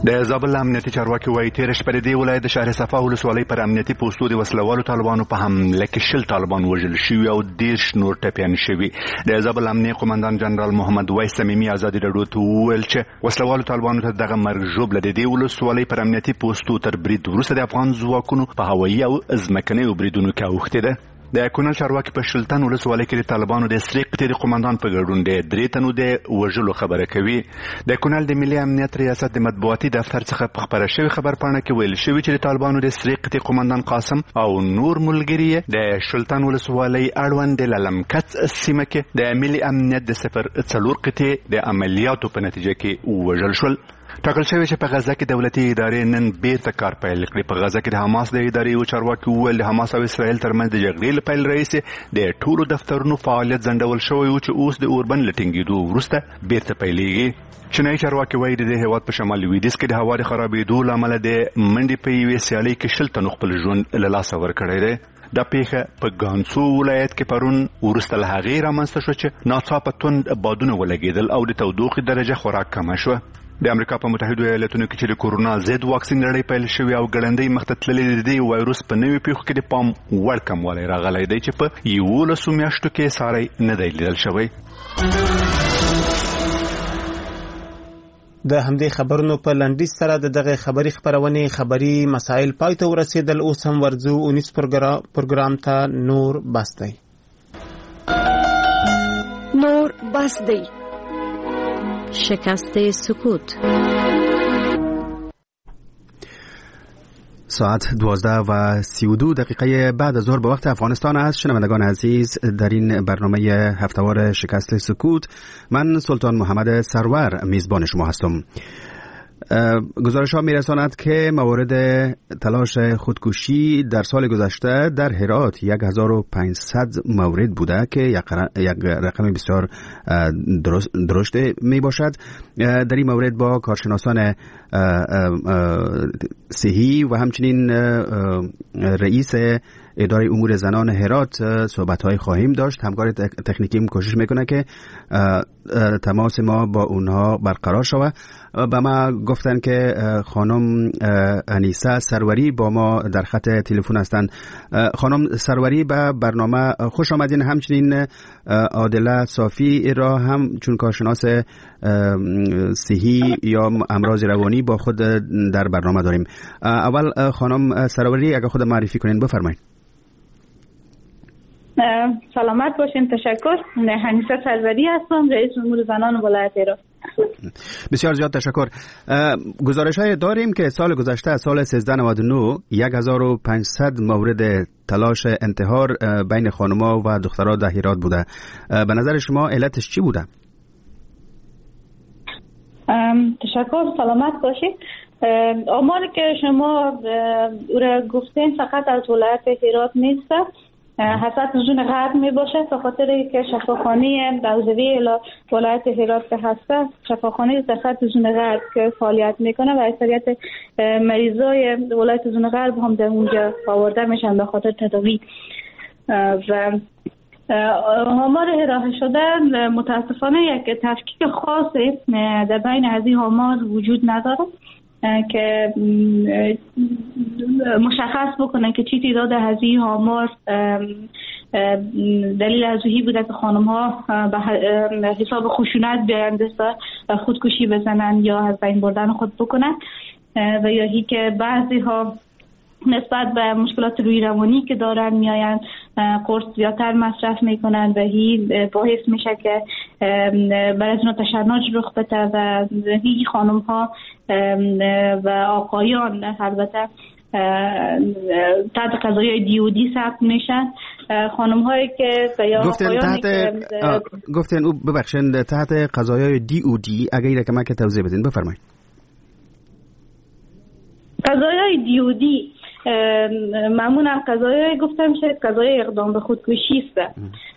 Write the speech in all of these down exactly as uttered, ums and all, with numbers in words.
د زابل امنیتي چارواکي وایي تېره شپه د دې ولایت د شهر صفا ولسوالۍ پر امنیتي پوستو د وسلوالو طالبانو په حمله کې شل طالبان وژل شوي او دېرش نور ټپیان شوي. د زابل امنیه قومندان جنرال محمد ویس صمیمي ازادي راډیو ته وویل چې وسلوالو طالبانو ته دغه مرګ ژوبله د دې ولسوالۍ پر امنیتي پوستو تر برید وروسته د افغان ځواکونو په هوایي او ځمکنیو بریدونو کې اوښتې ده. د کونړ چارواکي په شلتن ولسوالۍ کې د طالبانو د سرې قطعې د قومندان په ګډون د درې تنو د وژلو خبره کوي. د کونړ د ملي امنیت ریاست د مطبوعاتي دفتر څخه په خبره شوې خبرپاڼه کې ویل شوي چې د طالبانو د سرې قطعې قومندان قاسم او نور ملګري د شلتن ولسوالۍ اړوند د للمکت سیمه کې د ملي امنیت د صفر څلور قطعې د عملیاتو په نتیجه کې وژل شول. ټاکل شوی چې په غزه کې دولتي ادارې نن بیرته کار پیل کړي. په غزه کې د حماس د ادارې یو چارواکي وویل د حماس او اسرائیل ترمنځ د جګړې له پیل راهیسې د ټولو دفترونو فعالیت ځنډول شوی و چې اوس د اوربند له ټینګېدو وروسته بیرته پیلېږي. چینایي چارواکي وایي د دې هېواد په شمال لویدیځ کې د هوا د خرابېدو له امله د منډې په یوې سیالۍ کې شل تنو خپل ژوند له لاسه ورکړی دی. دا پیښه په ګانسو ولایت کې پرون وروسته له هغې رامنځته شوه چې ناڅاپه توند بادونه ولګېدل او د تودوخې درجه خورا کمه شوه. د امریکا په متحدو ایالتونو کې چې د کورونا ضد واکسین لړۍ پیل شوې او ګړندۍ مخ ته تللې د دې وایروس په نویو پیښو کې د پام وړ کموالی راغلی دی چې په یولسو میاشتو کې ساری نه دی لیدل شوی. د همدې خبرونو په لنډیز سره د دغه خبري خبرونې خبري مسائل پای ته ورسېدل. اوس هم ورځو اونیس پروګرام ته نور بس دی. نور بس دی. شکست سکوت. ساعت دوازده و سی و دو دقیقه بعد از ظهر به وقت افغانستان است. شنوندگان عزیز، در این برنامه هفته‌وار شکست سکوت من سلطان محمد سرور میزبان شما هستم. گزارش ها می رساند که موارد تلاش خودکشی در سال گذشته در هرات یک هزار و پانصد مورد بوده که یک رقم بسیار درشت می باشد. در این مورد با کارشناسان صحی و همچنین رئیس اداره امور زنان هرات صحبت‌های خواهیم داشت. همکار تکنیکیم کوشش میکنه که تماس ما با اونها برقرار شود. با ما گفتن که خانم انیسه سروری با ما در خط تلفن هستند. خانم سروری به برنامه خوش آمدین. همچنین عادله صافی را هم چون کارشناس صحی یا امراض روانی با خود در برنامه داریم. اول خانم سروری اگر خود معرفی کنین بفرمایید. سلامت باشین. تشکر. انیسه سروری هستم، رئیس امور زنان ولایت هرات. بسیار زیاد تشکر. گزارش های داریم که سال گذشته سال سیزده نود و نه یک هزار و پانصد مورد تلاش انتحار بین خانم‌ها و دخترها در هرات بوده. به نظر شما علتش چی بوده؟ تشکر. سلامت باشید. آماری که شما او را گفتین فقط از ولایت هرات نیست، حسد رجون غرب می باشد به خاطر که شفاخانه دوزوی ولایت هرات که هسته شفاخانه در سطح رجون غرب که فعالیت میکنه و اکثریت مریضای ولایت رجون غرب هم در اونجا آورده میشن به خاطر تداوی. و آمار ارائه شده متاسفانه یک تفکیک خاصی در بین از این آمار وجود نداره که مشخص بکنن که چی تعداد از این آمار دلیل عضویی بوده که خانم ها به حساب خشونت بیایند خودکشی بزنن یا از بین بردن خود بکنن و یا هی که بعضی ها نسبت به مشکلات روی روانی که دارن میاین قرص زیادتر مصرف میکنن و هی باعث میشه که برای از تشنج رخ بده و هی خانم ها و آقایان البته تحت قضایای دی او دی ثبت میشن. خانم هایی که یا گفتن تحت گفتن او ببخشید تحت قضایای دی او دی اگر که ما که توضیح بدین بفرمایید. قضایای دی او دی معمولا قضایای گفته میشه قضای اقدام به خودکشی است.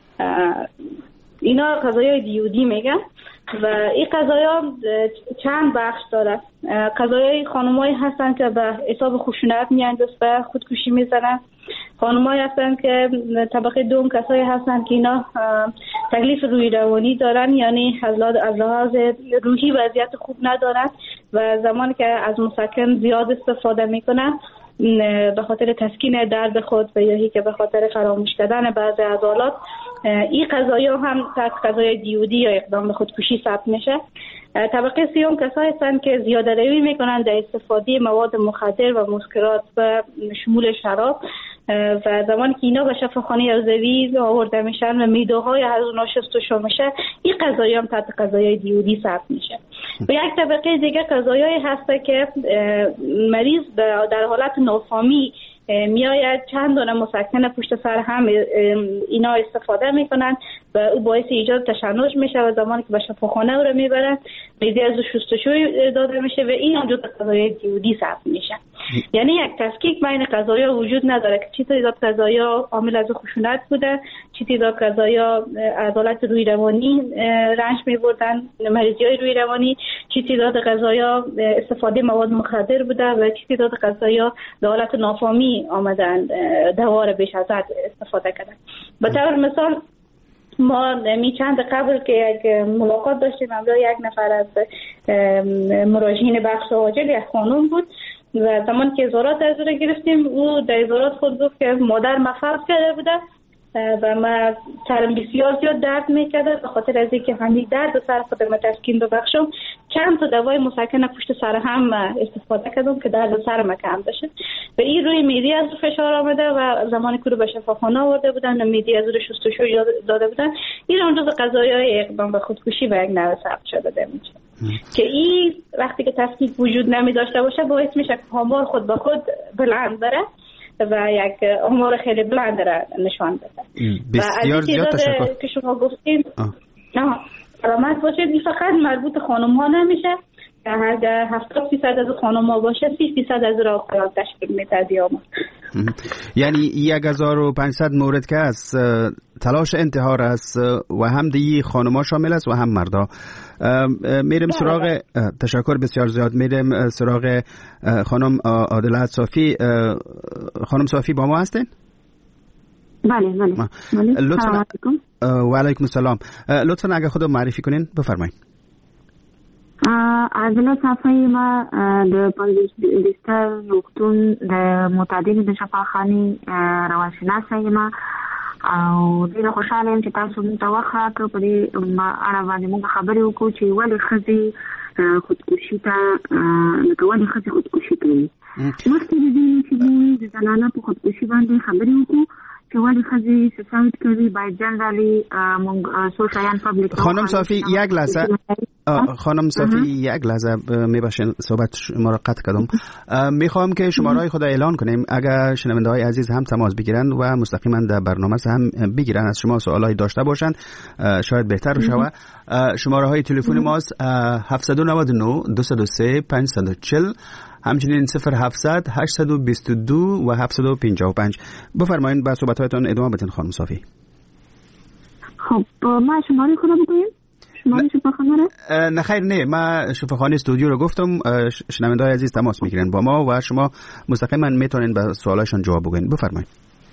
اینا قضایای دی او دی میگن و این قضایا چند بخش داره. قضایای خانمایی هستن که به حساب خشونت میان دست به خودکشی میزنن. خانمایی هستن که طبقه دوم کسایی هستن که اینا تکلیف روی روانی دارن، یعنی از لحاظ روحی وضعیت خوب ندارن و زمانی که از مسکن زیاد استفاده میکنه به خاطر تسکین درد خود و یا که به خاطر فراموش کردن بعضی عضلات، این قضایا هم تحت قضای دیودی یا اقدام به خودکشی ثبت میشه. طبقه سیوم کسایی هستند که زیاده روی میکنن در استفاده مواد مخدر و مسکرات و شمول شراب و زمانی که اینا به شفاخانه عضوی آورده میشن و میدوهای از اونا شستشو میشه، این قضایا هم تحت قضای دیودی ثبت میشه. و یک طبقه دیگه قضایایی هسته که مریض در حالت نافهمی میآید چند دانه مسکن پشت سر هم اینا استفاده میکنن و او باعث ایجاد تشنج میشه و زمانی که به شفاخانه او رو میبرن میدی از شستشوی داده میشه و این هم جزء قضایای دیودی ثبت میشه. یعنی یک تفکیک بین قضایا وجود نداره که چی تعداد قضایا عامل از خشونت بوده، چی تعداد قضایا از حالت روی روانی رنج میبردن، مریضی های روی روانی، چی تعداد قضایا استفاده مواد مخدر بوده و چی تعداد قضایا به حالت نافهمی آمدن دوار بیش از حد استفاده کردن. به طور مثال ما می چند قبل که یک ملاقات داشتیم، همراه یک نفر از مراجعین بخش عاجل یک خانم بود و زمان که ازارات از او گرفتیم، او در ازارات خود گفت که مادر مفرد کرده بوده و من سرم بسیار زیاد درد میکرده به خاطر از اینکه همین درد و سر خودم تسکین رو بخشم چند تا دوای مسکن پشت سر هم استفاده کردم که درد سرم کم بشه و این روی معده از فشار آمده و زمانی که رو به شفاخانه آورده بودن و معده از رو شستشو داده بودن، این اون جزء قضایای اقدام به خودکشی و یک نوع ثبت شده میشه که این وقتی که تفکیک وجود نمی داشته باشه باعث میشه که آمار خود به خود بلند بره و یک آمار خیلی بلند را نشان بده. بسیار زیاد تشکر که شما گفتین نه سلامت باشید. این فقط مربوط خانم ها نمیشه، هر هفتاد فیصد از خانم ها باشه سی فیصد از را قرار تشکیل میده دیامون. یعنی یک هزار و پانصد مورد که از تلاش انتحار است و هم دی خانم ها شامل است و هم مردا. میرم سراغ تشکر بسیار زیاد میرم سراغ خانم عادله صافی. خانم صافی با ما هستین؟ بله بله. لطفاً و علیکم السلام. لطفاً اگه خودم معرفی کنین بفرمایید. عادله صافی ما د پنځه روغتون د معتادینو د شفاخانې روانشناسه یم او ډېره خوشحاله یم چې تاسو موږ ته وخت راکړو په دې اړه باندې موږ خبرې وکړو چې ولې ښځې خودکشي ته لکه ولې ښځې خودکشي کوي. مخکې د دې چې موږ د زنانه په خودکشي باندې خبرې وکړو چې ولې ښځې سوساید کوي باید جنرالي موږ څو شیان پبلیک. خانم صافی یک لحظه خانم صافی یک لحظه میباشین صحبت شما را قطع کردم. میخوام که شماره‌های خود اعلان کنیم اگر شنونده‌های عزیز هم تماس بگیرن و مستقیما در برنامه هم بگیرن از شما سوالایی داشته باشن شاید بهتر بشه. شماره‌های تلفن ماست هفت نه نه دو صفر سه پنج چهار صفر همچنین صفر هفتصد هشتصد و بیست و دو و هفتصد و پنجاه و پنج. بفرمایید با صحبت‌هایتان ادامه بدین خانم صافی. خب ما شماره خود بگویم؟ شماره شفاخانه؟ نه خیر نه، ما شفاخانه استودیو رو گفتم، شنونده‌های عزیز تماس میگیرن با ما و شما مستقیما میتونین به سوالاشون جواب بگین. بفرمایید.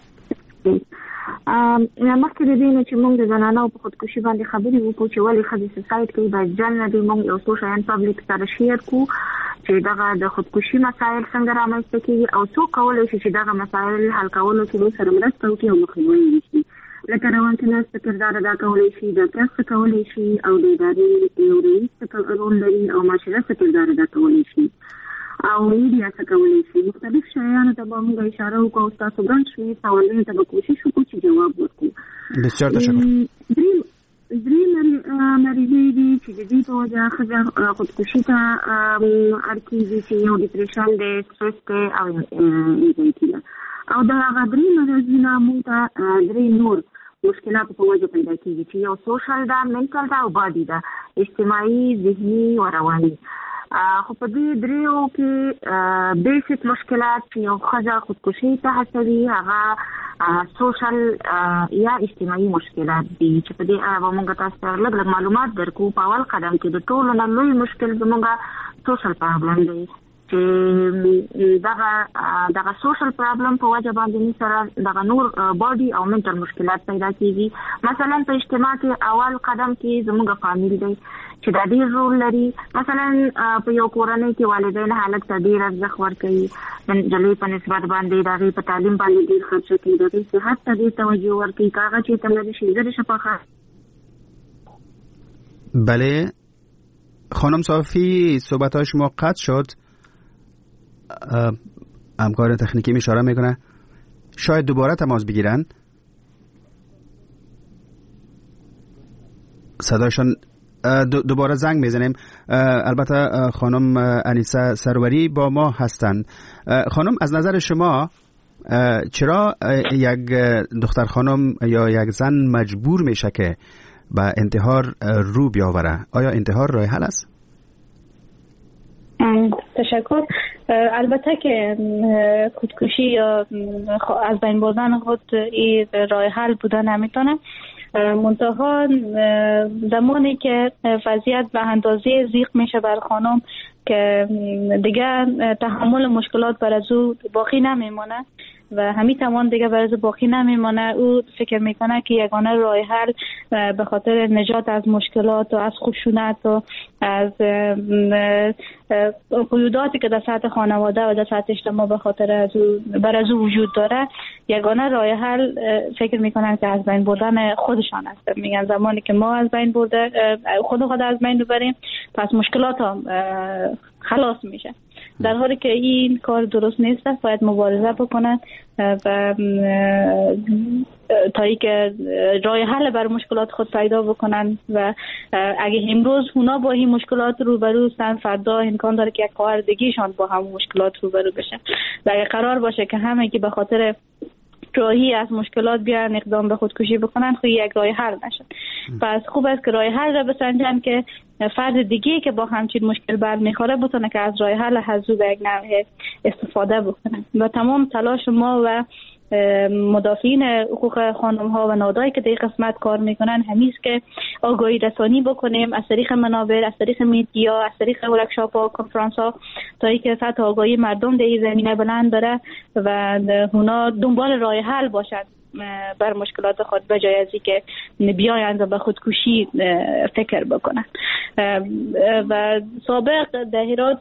مخکې د دې نه چې موږ د زنانو په خودکشي باندې خبرې وکړو چې ولې ښځې سوساید کوي باید جنرالي موږ یو څو شیان پبلیک سره شیر کړو چې دغه د خودکشي مسایل څنګه رامنځته کېږي او څوک کولی شي چې دغه مسایل حل کولو کې دوی سره مرسته وکړي او مخنیوی یې وشي. لکه روانشناس څه کردار ادا کولی شي، ډاکټر څه کولی شي او د ادارې یو رئیس څه رول لري او معاشره څه کردار ادا کولی شي او میډیا څه کولی شي. مختلف شیانو ته به موږ اشاره وکړو او تاسو ګڼ شمېر سوالونو ته به کوشش وکړو چې جواب ورکړو. بسیار تشکر. درې مریضۍ دي چې د دې په وجه ښځه خودکشي ته اړ کېږي چې یو ډپریشن دی، سټرس دی او انزایټي ده او د هغه درې مرضونه موږ ته درې نور مشکلاتو په وجه پیدا کېږي چې یو سوشل ده، منټل ده او باډي ده، اجتماعي، ذهني او رواني. خو په دې دریو کې بیسیک مشکلات چې یو ښځه خودکشي ته هڅوي هغه سوشل یا اجتماعي مشکلات دي چې په دې اړه به موږ تاسو ته لږ لږ معلومات درکو. په اول قدم کې د ټولو نه لوی مشکل زموږ سوشل پرابلم دی چې دغه دغه سوشل پرابلم په وجه باندې سره دغه نور باډي او منټل مشکلات پیدا کیږي. مثلا په اجتماع کې اول قدم کې زموږ فامیل دی چې دا ډیر رول لري. مثلا په یو کورنۍ کې والدین هلک ته ډیر ارزښت ورکوي، جلوی په نسبت باندې دا غي په تعلیم باندې ډیر خرچ کوي، دا غي صحت ته ډیر توجه ورکوي، کاغه چې تمرین شي زره شفاخه. بله خانم صافی، صحبت‌های شما قطع شد. همکار تکنیکی اشاره میکنه شاید دوباره تماس بگیرن. صداشون دوباره زنگ میزنیم. البته خانم انیسه سروری با ما هستند. خانم از نظر شما چرا یک دختر خانم یا یک زن مجبور میشه که به انتحار رو بیاوره؟ آیا انتحار راه حل است؟ تشکر. البته که خودکشی یا از بین بردن خود این راه حل بوده نمیتونه، منتها زمانی که وضعیت به اندازه ضیق میشه بر خانم که دیگه تحمل مشکلات بر از او باقی نمیمونه و همین توان دیگه برای باقی نمیمانه، او فکر میکنه که یگانه راه حل به خاطر نجات از مشکلات و از خشونت و از قیوداتی که در سطح خانواده و در سطح اجتماع به خاطر از او بر از او وجود داره، یگانه راه حل فکر میکنن که از بین بردن خودشان است. میگن زمانی که ما از بین برده خود خود از بین ببریم پس مشکلات هم خلاص میشه، در حالی که این کار درست نیست. باید مبارزه بکنن و تا اینکه راه حل بر مشکلات خود پیدا بکنن و اگه امروز اونا با این مشکلات روبرو هستن، فردا امکان داره که یک خواهر دیگه‌شان با هم مشکلات روبرو بشه و اگه قرار باشه که همه که به خاطر راهی از مشکلات بیان اقدام به خودکشی بکنن، خود یک راه حل نشه. پس خوب است که راه حل را بسنجن که فرد دیگه که با همچین مشکل برمیخوره بتونه که از راه حل حضور به یک نوع استفاده بکنن و تمام تلاش ما و مدافعین حقوق خانم ها و نهادهایی که در قسمت کار میکنن همیست که آگاهی رسانی بکنیم از طریق منابر، از طریق میدیا، از طریق ورکشاپ ها، کنفرانس ها، تا اینکه سطح آگاهی مردم در این زمینه بلند داره و اونا دنبال راه حل باشند بر مشکلات خود، به جای از اینکه بیایند و به خودکشی فکر بکنن. و سابق در هرات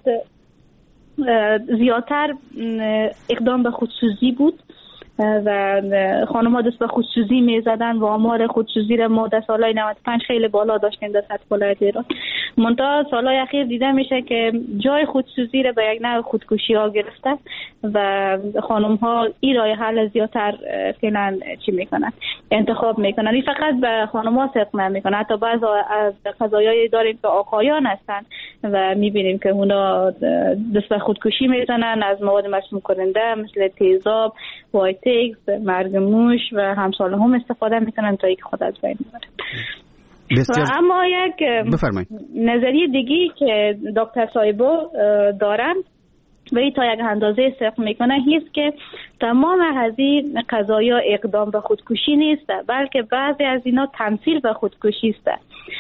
زیادتر اقدام به خودسوزی بود و خانم ها دست به خودسوزی می زدن و آمار خودسوزی را ما در سالهای نود و پنج خیلی بالا داشتیم در سطح ولایت ایران. منتها سالهای اخیر دیده میشه که جای خودسوزی را به یک نوع خودکشی ها گرفته و خانم ها این راه حل زیادتر فعلا چی میکنن انتخاب میکنن. این فقط به خانم ها صدق نمیکنه، حتی بعض از قضایایی داریم که آقایان هستن و میبینیم که اونا دست به خودکشی میزنن از مواد مسموم کننده مثل تیزاب، وایتکس، مرگ موش و همساله هم استفاده میکنن تا اینکه خود از بین ببرن. بسیار... اما یک بفرمایید. نظریه دیگی که دکتر صایبو دارن و این تا یک اندازه صدق میکنه هیست که تمام از این قضایا اقدام به خودکشی نیست، بلکه بعضی از اینا تمثیل به خودکشی است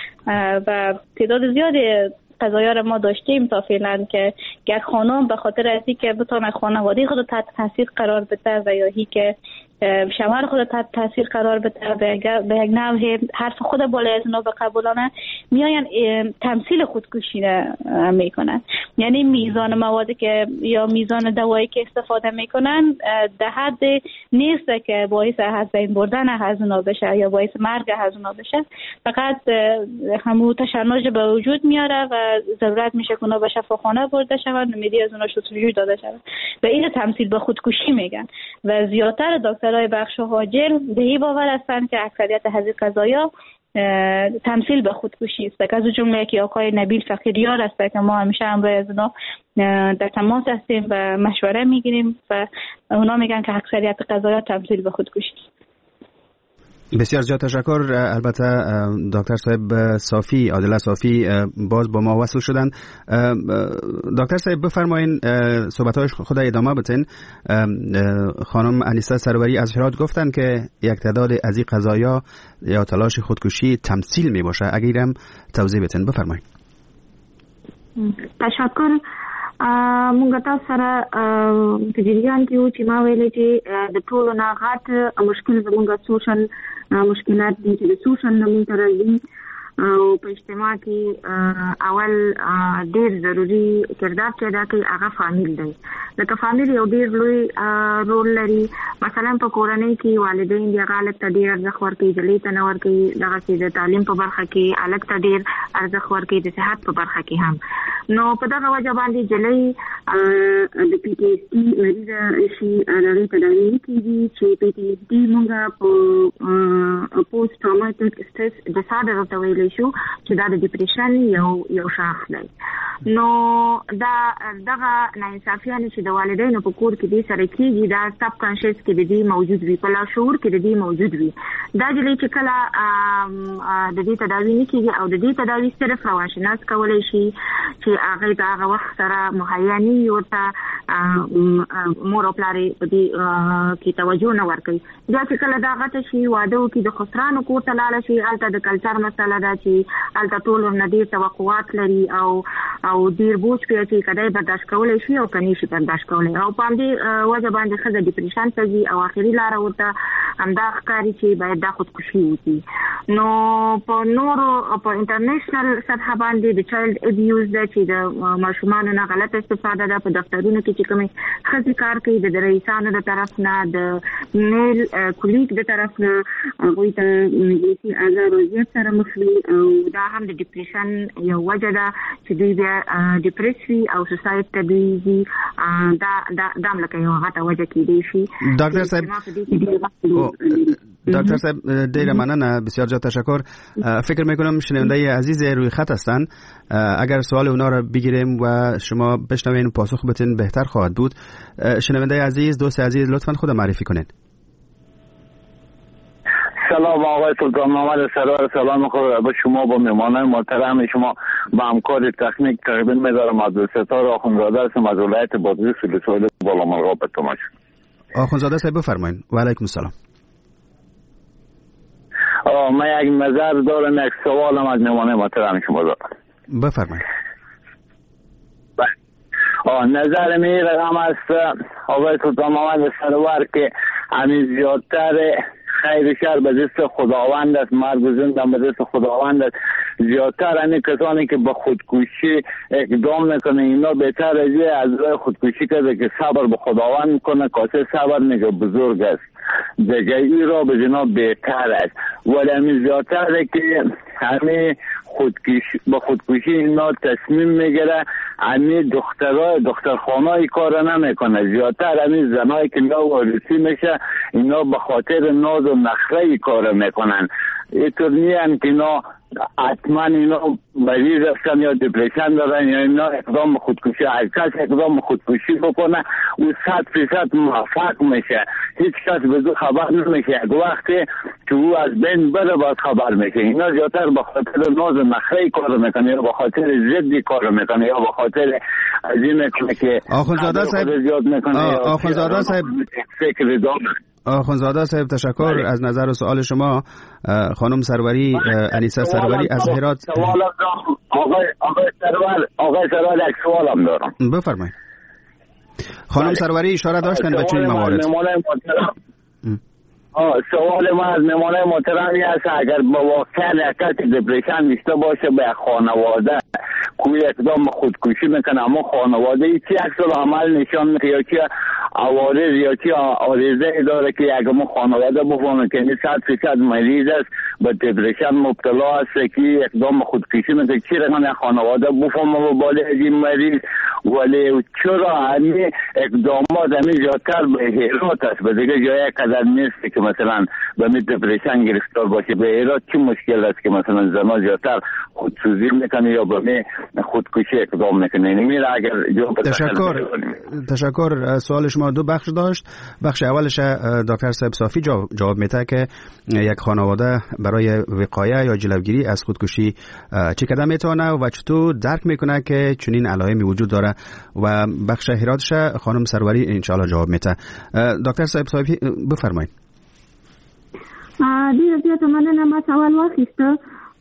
و تعداد زیادی قضایا را ما داشتیم تا فعلا که یک خانم به خاطر از اینکه بتونه خانواده خود تحت تاثیر قرار بده و یا هی که شوهر خود تحت تاثیر قرار بده به یک نوع حرف خود بالای از اونا به قبولانه میاین تمثیل خودکشی را میکنن. یعنی میزان موادی که یا میزان دوایی که استفاده میکنن در حد نیست که باعث از بین بردن از اونا بشه یا باعث مرگ از اونا بشه، فقط همون تشنج به وجود میاره و ضرورت میشه که اونا به شفاخانه برده شوند، امیدی از اونا شستشوی داده شود و این تمثیل به خودکشی میگن. و زیادتر دکترای بخش حاجل به این باور هستند که اکثریت از این قضایا تمثیل به خودکشی است. که از جمله یکی آقای نبیل فقیریار است که ما همیشه همراه از اونا در تماس هستیم و مشوره میگیریم و اونا میگن که اکثریت قضایا تمثیل به خودکشی است. بسیار زیاد تشکر. البته دکتر صاحب صافی، عادله صافی باز با ما وصل شدن. دکتر صاحب بفرمایین صحبت‌های خود ادامه بدین. خانم انیسه سروری از هرات گفتن که یک تعداد از این قضایا یا تلاش خودکشی تمثیل می باشه، اگرم توضیح بدین بفرمایین. تشکر. مونږ تاسو سره په جریان کې و چې ما ویلې چې د ټولو نه غټ مشکل زموږ سوشل مشکلات دي چې د سوشل نه مونږ راځي او په اجتماع کې اول ډیر ضروری کردار چې ادا کوي هغه فامیل دی. لکه فامیل یو ډیر لوی رول لري. مثلا په کورنۍ کې والدین دی غالب ته ډیر ارزښت ورکوي، جلې ته نه ورکوي، دغه چې د تعلیم په برخه کې الګ ته ډیر ارزښت ورکوي، د صحت په برخه کې هم. نو په دغه وجه باندې جلې د پی ټی ایس ډي مریض شي هغه تداوی کیږي چې پی ټی ایس ډي موږ په پوسټ ټراوماتیک سټریس ډیسارډر ته ویل شو چې دا د ډیپریشن یو یو شاخ دی. نو دا دغه ناانصافیانه چې د والدینو په کور کې دي سره کیږي دا سب کانشس کې د دې موجود وي، په لاشعور کې د دې موجود وي. دا چې کله د دې تداوی نه کیږي او د دې تداوی صرف روانشناس کولای شي چې هغه د هغه وخت سره مهیا نه وي ورته مور او پلار په دې کې توجه نه ورکوي. دا چې کله دا غټه شي واده وکړي د خسرانو کور ته لاړ شي، هلته د کلچر مسله ده چې هلته ټول ورنه ډېر توقعات لري او او ډیر بوج پی چې کدی برداشت کولای شي او کني شي برداشت کولای او په دې وجه باندې خزه ډیپریشن ته ځي او اخري لار ورته همدا ښکاری چې باید د خودکشي وکړي. نو په نورو په انټرنیشنل سطح باندې د چایلډ ابیوز د چې د ماشومانو نه غلط استفاده ده په دفترونو کې چې کومې خزي کار کوي د رئیسانو د طرف نه د میل کولیګ د طرف نه هغه ته انګلیسي آزار وضعیت سره مخ وي او دا هم د ډیپریشن یو وجه ده چې دوی بیا ډیپریسي او سوسایډ ته دوی دا دا د املکه یو غټه وجه کېدی شي. ډاکټر صاحب دکتر صاحب ډیر مننه، بسیار زیاد تشکر. فکر میکنم شنونده عزیز روی خط هستن، اگر سوال اونا را بگیریم و شما بشنوین پاسخ بتین بهتر خواهد بود. شنونده عزیز، دوست عزیز، لطفا خود معرفی کنین. سلام آقای سلطان محمد سرور، سلام خود به شما، با مهمانان محترم شما، با همکار تکنیک تقریبا می‌دارم از ستاره آخوندزاده هستم از ولایت بادغیس ولسوالی بالامرغاب به تماش. آخوندزاده صاحب بفرمایید. و علیکم السلام. من یک نظر دارم، یک سوالم از مهمانان محترم شما دارم. بفرمایید. آه نظر می رقم است آقای سلطان محمد سرور که همین زیادتر خیر شر به دست خداوند است، مرگ و زندگی به دست خداوند است. زیادتر همین کسانی که به خودکشی اقدام نکنه اینا بهتر از از راه خودکشی کرده که صبر به خداوند میکنه، کاسه صبر میگه بزرگ است، دیگه ای را به جناب بهتر است. ولی همین زیادتر که همین خودکشی با خودکشی اینا تصمیم میگیره، همین دخترای دخترخانه‌ای کار نمیکنه، زیادتر همین زنایی که اینا وارثی میشه اینا به خاطر ناز و نخره کار میکنن. اینطور نیست که اینا حتما اینا مریض هستن یا دپرشن دارن یا اینا اقدام خودکشی، هر کس اقدام خودکشی بکنه او صد فیصد موفق میشه، هیچ کس به دو خبر نمیشه، یک وقتی که او از بین بره باید خبر میشه. اینا زیادتر به خاطر ناز و نخره کار میکنه یا به خاطر ضدی کار میکنه یا به خاطر از این میکنه که آخوندزاده صاحب زیاد میکنه. آخوندزاده صاحب فکر داره. آخوندزاده صاحب تشکر بله. از نظر و سوال شما. خانم سروری، انیسه سروری از هرات. سوالم آقای آقای سرور آقای سرور یک سوالم دارم. بفرمایید. خانم سروری اشاره داشتن به چنین موارد. سوال من از مهمانای محترمی هست اگر با واقعا حرکت دپرشن داشته باشه به خانواده کوی اقدام خودکشی میکنه، اما خانواده چی عکس عمل نشان میده یا چی عوارض یا چی آرزه داره که اگر ما خانواده بفهمه که این صد فیصد مریض است به دپرشن مبتلا است که اقدام خودکشی میکنه، چی رقم خانواده بفهمه به بالا از این مریض. ولی چرا همین اقدامات همین زیادتر به هرات است، به دیگه جای قدر نیست که مثلا به می دپرشن گرفتار باشه. به هرات چی مشکل است که مثلا زنا زیادتر خودسوزی میکنه یا به می خودکشی اقدام میکنه؟ میره اگر جواب تشکر تشکر. سوال شما دو بخش داشت. بخش اولش دکتر صاحب صافی جواب, جواب میده که یک خانواده برای وقایه یا جلوگیری از خودکشی چه قدم میتونه و چطور درک میکنه که چنین علائمی وجود داره، و بخش هراتش خانم سروری انشالله جواب میده. دکتر صاحب صافی بفرمایید. ډیره زیاته مننه. ما سوال واخیسته.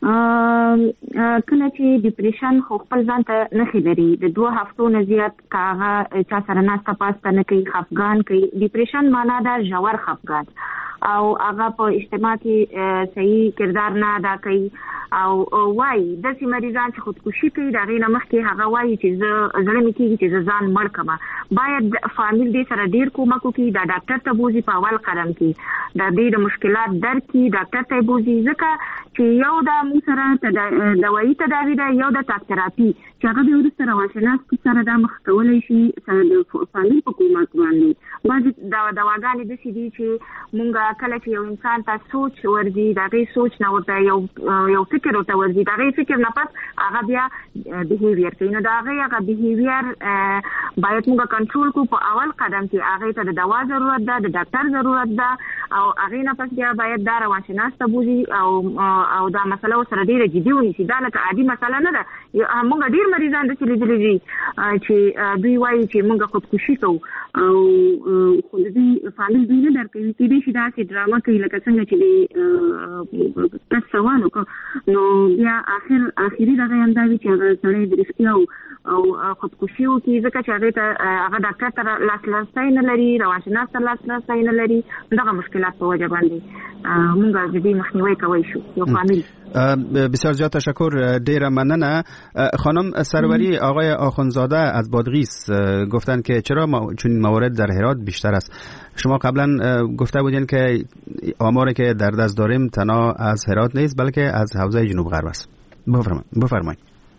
کله چې ډیپریشن خو خپل ځان ته نښې لري، د دوه هفتو نه زیات که هغه چا سره ناسته پاسته نه کوي، خفګان کوي. ډیپریشن معنا ده ژور خفګان او هغه په اجتماع کې صحیح کردار نه ادا کوي او وای د سي مریضان چې خودکشي کوي دا غینه مخکې هغه وای چې زړه مې کېږي چې ځان مړ کما باید فامیل دې سره ډیر کومک وکړي دا ډاکټر ته بوزي په اول قدم کې دا د مشکلات درک کی ډاکټر ته بوزي ځکه چې یو د مو سره دوايي تداوی ده یو د ټاک تراپي چې هغه د ورسره روانشناس سره د مخ کولای شي سره د فامیل په کومک باندې باندې دا دواګانې د سي دي چې مونږه کله چې یو انسان ته سوچ ورځي دا غي سوچ نه ورته یو یو فکر ورته ورځي دا غي فکر نه پات هغه بیا بیهیویر کوي نو دا غي هغه بیهیویر باید مونږه کنټرول کو په اول قدم کې هغه ته د دوا ضرورت ده د ډاکټر ضرورت ده او هغه نه پس بیا باید دا روانشناس ته بوزي او او دا مسله سره ډیره جدي ونیسي دا لکه عادي مسله نه ده مونږ ډیر مریضان د چې لیدلې چې دوی وایي چې مونږ خودکشي کوو او خو دې فامیل دوی نه درکوي چې دې شي دا چې ډراما کوي لکه څنګه چې دې تاسو سوال وکړو نو بیا اخر اخري دغه اندازې چې هغه سړی د رښتیا او خودکشي وکړي ځکه چې هغه ته هغه ډاکټر ته لاسرسی نه لري روانشناس ته لاسرسی نه لري دغه مشکلات په وجه باندې مونږ د دې مخنیوي کوي شو یو فامیل بسیار زیاد تشکر ډیره مننه خانم سروری آقای آخوندزاده از بادغیس گفتن که چرا چون موارد در هرات بیشتر است شما قبلا گفته بودین که آماری که در دست داریم تنها از هرات نیست بلکه از حوزه جنوب غرب است بفرمایید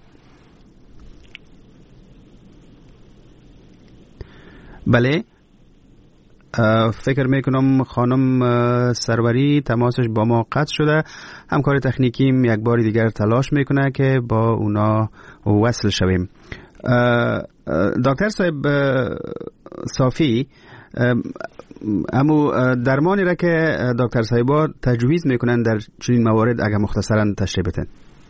بله فکر میکنم خانم سروری تماسش با ما قطع شده همکار تکنیکیم یک بار دیگر تلاش میکنه که با اونا وصل شویم دکتر صاحب صافی امو درمانی را که دکتر صاحبا تجویز میکنن در چنین موارد اگر مختصرا تشریح بدن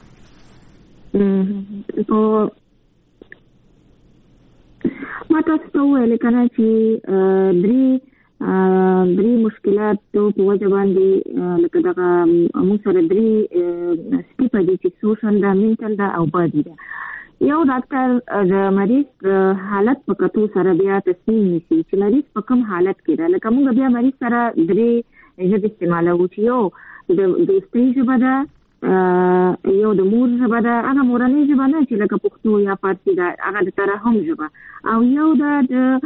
ما تاسو ته ویل کنه چې درې درې مشکلات په وجه باندې لکه دغه موږ سره درې سټیپ دي چې سوشل دا منټل دا او بادي دا یو ډاکټر د مریض حالت په کتو سره بیا تصمیم نیسي چې مریض په کوم حالت کې ده لکه موږ بیا مریض سره درې ژبې استعمالوو چې یو د دوستۍ ژبه ده یو د مور ژبه ده هغه مورنۍ ژبه نه چې لکه پښتو یا فارسي ده هغه د ترحم ژبه او یو د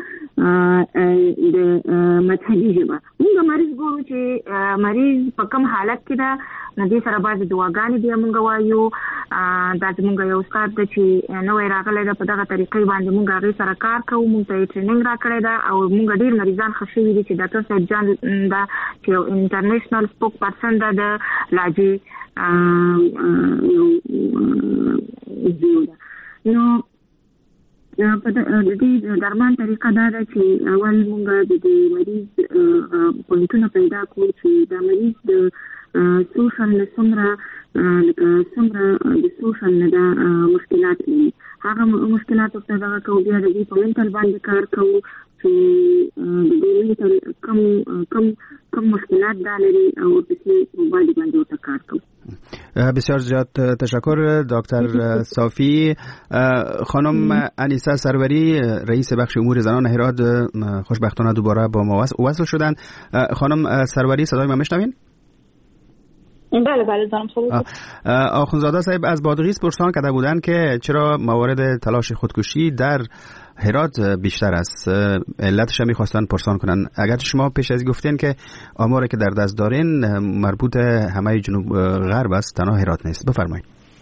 د مذهبي ژبه موږ مریض ګورو چې مریض په کوم حالت کې ده نو دې سره بعضې دواګانې بیا موږ وایو دا زموږ یو استاد ده چې نوی راغلی ده په دغه طریقې باندې موږ هغې سره کار کوو موږ ته یې ټریننګ راکړی ده او موږ ډېر مریضان ښه شوي دي چې ډاکټر صاحب جان ده چې یو انټرنیشنل سپوک پرسن ده د لهجې یو زیو ده نو په دې درمان طریقه دا ده چې اول موږ د دې مریض پوینټونه پیدا کړو چې دا مریض د سوشل نه څومره لکه څومره د سوشل نه دا مشکلات لري هغه مشکلات ورته دغه کوو بیا د دې په منټل باندې کار کوو چې د دې منټل کم کم کم مشکلات دا لري او ورپسې په باندې باندې ورته کار کوو بسیار زیاد تشکر دکتر صافی. خانم انیسه سروری رئیس بخش امور زنان هرات خوشبختانه دوباره با ما وصل شدن. خانم سروری صدای ما میشنوین؟ بله بله دارم صدا. آخوندزاده صاحب از بادغیس پرسان کرده بودند که چرا موارد تلاش خودکشی در هرات بیشتر است. علتش هم می‌خواستن پرسان کنن. اگر شما پیش از گفتین که آماری که در دست دارین مربوط همه جنوب غرب است، تنها هرات نیست. بفرمایید.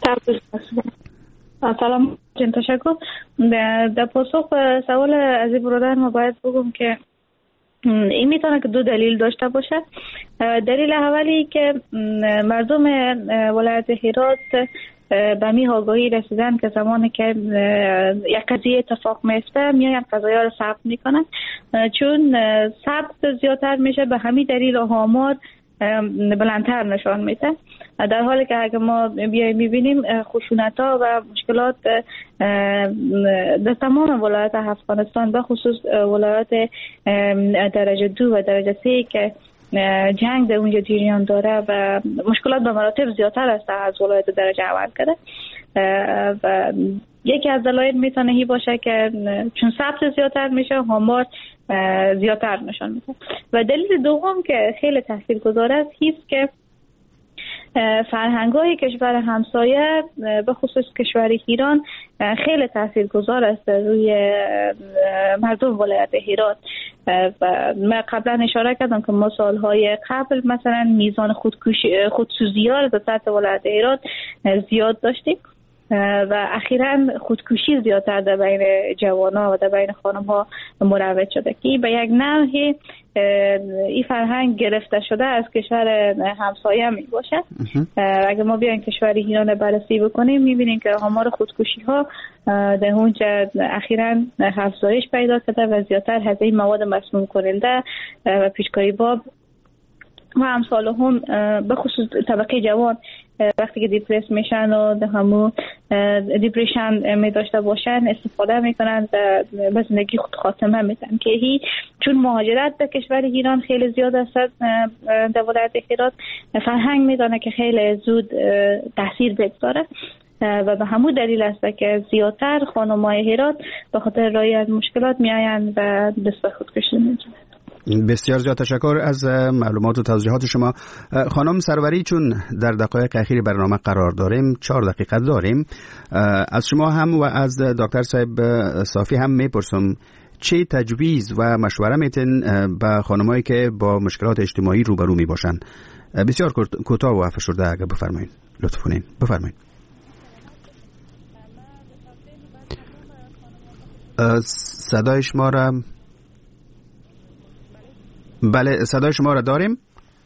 سلام جان، تشکر. در پاسخ سوال از برادر ما باید بگم که این میتونه که دو دلیل داشته باشه. دلیل اولی که مردم ولایت هرات به می آگاهی رسیدن که زمانی که یک قضیه اتفاق میفته میاین قضایا رو ثبت میکنن، چون ثبت زیادتر میشه به همین دلیل آمار بلندتر نشان میده. در حالی که اگه ما بیایم میبینیم خشونت ها و مشکلات در تمام ولایت افغانستان به خصوص ولایت درجه دو و درجه سه که جنگ در اونجا جریان داره و مشکلات به مراتب زیادتر است از ولایت درجه اول کرده و یکی از دلایل میتونه هی باشه که چون سبز زیادتر میشه آمار زیادتر نشان میده. و دلیل دوم که خیلی تاثیرگذار است هیست که فرهنگ‌های کشور همسایه به خصوص کشور ایران خیلی تاثیرگذار است روی مردم ولایت هرات. و من قبلا اشاره کردم که ما سالهای قبل مثلا میزان خودکشی خودسوزی‌ها در سطح ولایت هرات زیاد داشتیم و اخیراً خودکشی زیادتر در بین جوان‌ها و در بین خانم‌ها مروج شده که به یک نوعی این فرهنگ گرفته شده از کشور همسایه می باشد. اگر ما بیایم کشور ایران بررسی بکنیم می‌بینیم که آمار خودکشی‌ها در اونجا اخیراً افزایش پیدا کرده و زیادتر حزه مواد مسموم کننده و پیشکاری باب و امثال هم به خصوص طبقه جوان وقتی که دیپرس میشن و ده همون دیپریشن می داشته باشن استفاده میکنن و به زندگی خود خاتمه میدن که هی چون مهاجرت به کشور ایران خیلی زیاد است در ولایت هرات فرهنگ میدانه که خیلی زود تاثیر بگذاره و به همون دلیل است که زیادتر خانم‌های هرات به خاطر رعایت مشکلات میآیند و دست به خودکشی میزنند. بسیار زیاد تشکر از معلومات و توضیحات شما. خانم سروری، چون در دقایق اخیر برنامه قرار داریم، چهار دقیقه داریم، از شما هم و از دکتر صاحب صافی هم میپرسم چه تجویز و مشوره میتین به خانمایی که با مشکلات اجتماعی روبرو می باشن؟ بسیار کوتاه و فشرده اگر بفرمایید، لطف کنین. بفرمایید. صدای شما را بله صدای شما را داریم.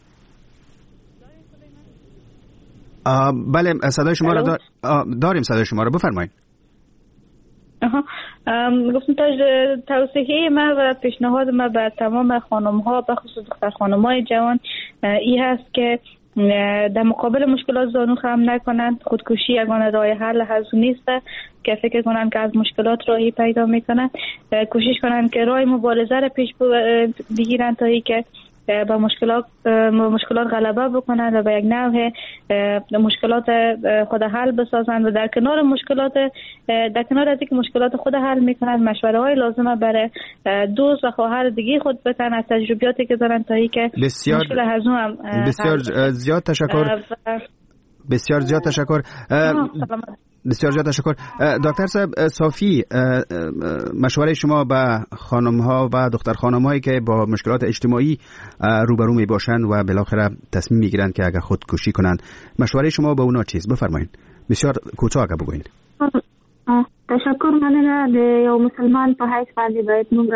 بله صدای شما را دار... داریم صدای شما را بفرمایید. آها گفتم توصیه من و پیشنهاد من به تمام خانم ها به خصوص دختر خانم های جوان این هست که در مقابل مشکلات زانو خم نکنند. خودکشی یگانه راه حل هزو نیست که فکر کنند که از مشکلات راهی پیدا میکنند. کوشش کنند که راه مبارزه را پیش بگیرند تا ای که با مشکلات مشکلات غلبه بکنند و به یک نوع مشکلات خود حل بسازند و در کنار مشکلات در کنار از اینکه مشکلات خود حل میکنند مشوره های لازمه برای دوست و خواهر دیگه خود بتن از تجربیاتی که دارن تا ای که بسیار مشکل هزو هم بسیار زیاد تشکر بسیار زیاد تشکر بسیار زیاد تشکر. دکتر صاحب صافی، مشوره شما به خانم ها و دختر خانم هایی که با مشکلات اجتماعی روبرو می باشند و بالاخره تصمیم می گیرند که اگر خودکشی کنند، مشوره شما به اونا چیست؟ بفرمایید. بسیار کوتاه اگر بگوین. تشکر. مننه. د یو مسلمان په حیث باندې باید موږ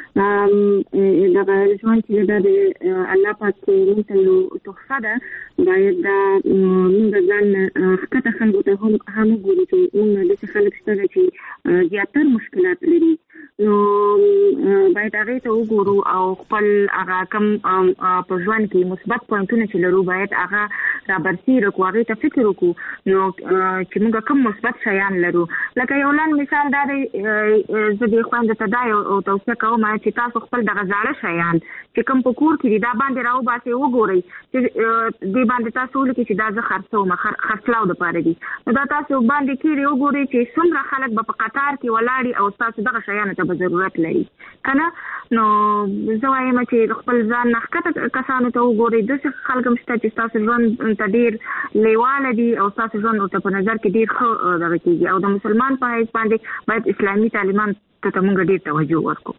دغه ژوند چې د الله پاک موږ ته یو تحفه ده، باید موږ ځان ښکته خلکو ته هم وګورو چې موږ داسې خلک شته چې زیاتر مشکلات لري، نو باید هغې ته وګورو او خپل هغه کم په ژوند کې مثبت پوینټونه چې لرو باید هغه رابرسېره کړو، هغې ته فکر وکړو نو چې موږ کم مثبت شیان لرو. لکه یو لنډ مثال دا دی، زه دې خویندو ته دا یو توصیه کوم چې تاسو خپل دغه زاړه شیان چې کوم په کور کې دي دا باندې راوباسئ، وګورئ چې دې باندې تاسو ولیکئ چې دا زه خرڅوم، خرڅلاو دپاره دي، نو دا تاسو باندې کېږدئ، وګورئ چې څومره خلک به په قطار کې ولاړ دي او ستاسو دغه شیانو ته به ضرورت لري که نه. نو زه وایم چې خپل ځان نه ښکته کسانو ته وګورئ، داسې خلک هم شته چې ستاسو ژوند ته ډېر لیواله دي او ستاسو ژوند ورته په نظر کې ډېر ښه دغه کېږي، او د مسلمان په حیث باندې باید اسلامي تعلیمان ته موږ ډېر توجه ورکړو.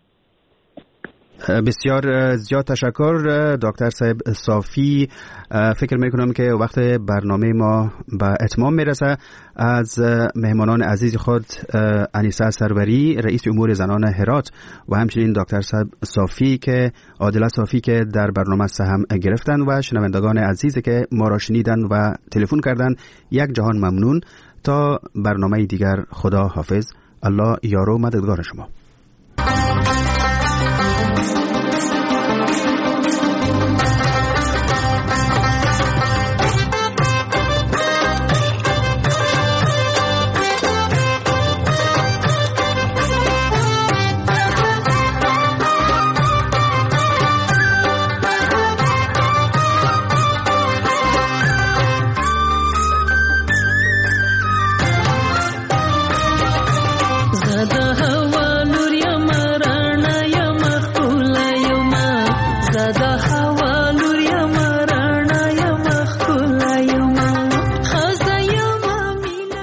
بسیار زیاد تشکر دکتر صاحب صافی. فکر میکنم که وقت برنامه ما به اتمام میرسه. از مهمانان عزیز خود انیسه سروری رئیس امور زنان هرات و همچنین دکتر صاحب صافی که عادله صافی که در برنامه سهم گرفتن و شنوندگان عزیزی که ما را شنیدن و تلفن کردن یک جهان ممنون. تا برنامه دیگر خدا حافظ. الله یار و مددگار شما.